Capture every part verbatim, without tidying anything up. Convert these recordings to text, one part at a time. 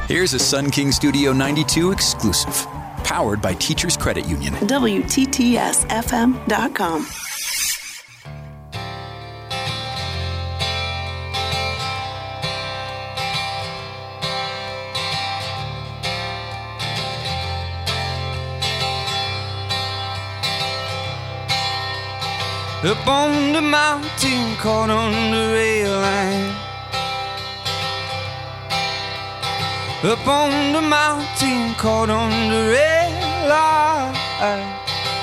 Here's a Sun King Studio ninety-two exclusive, powered by Teachers Credit Union. W T T S F M dot com. Up on the mountain, caught on the rail line. Up on the mountain, caught on the rail line.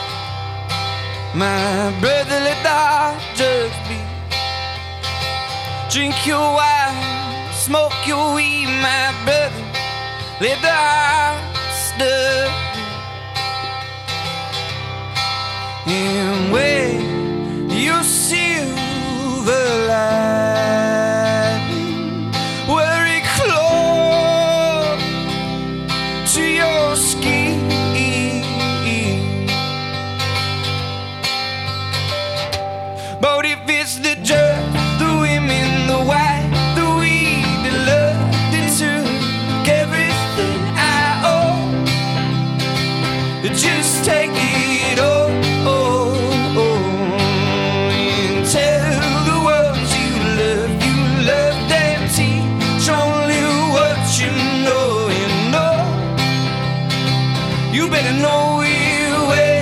My brother, let the heart just beat. Drink your wine, smoke your weed, my brother, let the heart stop beat. And wait your silver lining, wear it close to your skin. But if it's the dirt, the women, the white, the weed, the love that took everything I owe, just take it all. You better know your way.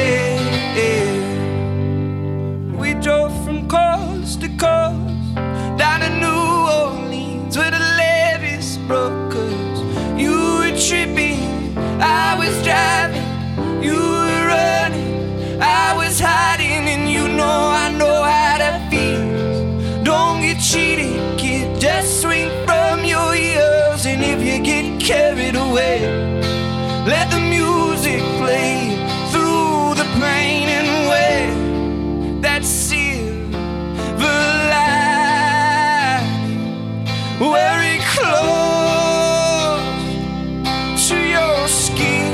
We drove from coast to coast, down to New Orleans where the levees broke us. You were tripping, I was driving. You were running, I was hiding. And you know I know how that feels. Don't get cheated, kid, just swing from your ears. And if you get carried away, let the music play through the pain and wear that silver lining, wear it close to your skin.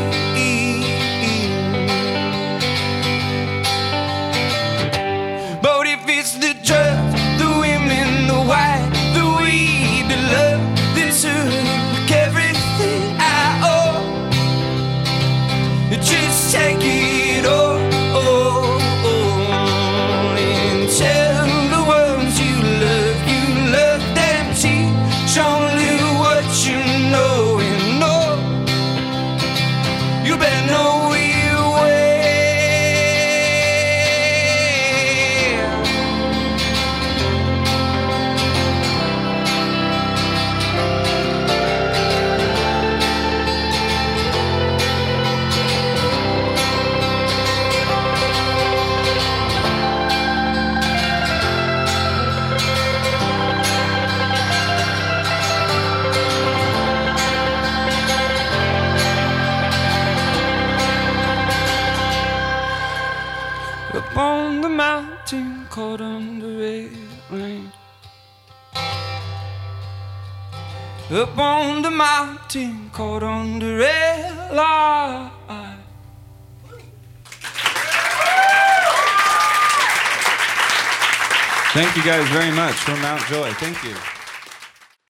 But if it's the drugs, the women, the white, the weed, the love that took everything I owe, just take it all, all, all, and tell the ones you love, you love them. Teach only what you know, and know you better know your way. Up on the mountain, caught on the railing. Up on the mountain, caught on the rail line. Thank you guys very much from Mount Joy. Thank you.